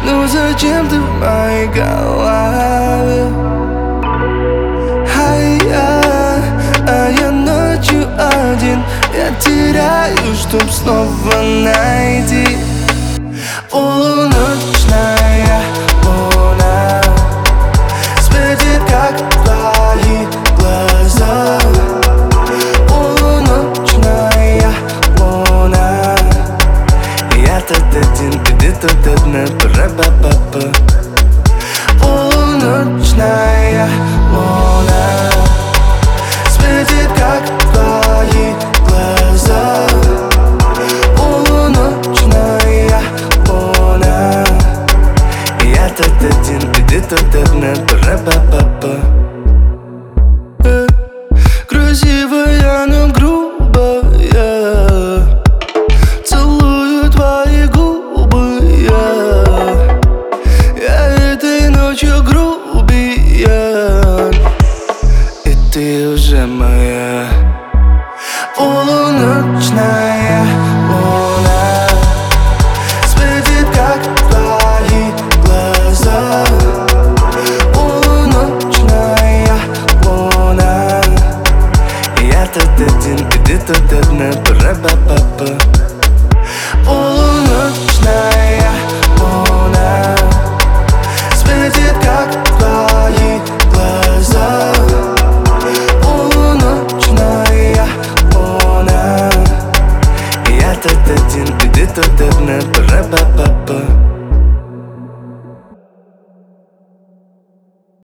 Ну зачем ты в моей голове? А я ночью один, я теряю, чтоб снова найти. Полуночная луна светит, как твои глаза. Полуночная луна, я тут один, и ты тут одна. Пара-па-па-па. Полуночная луна светит, как твои глаза. Полуночная луна, я тут один, и ты тут одна. Пара-па-па-па. Красивая, но грубая, целую твои губы я этой ночью грубиян, и ты уже моя. Полуночная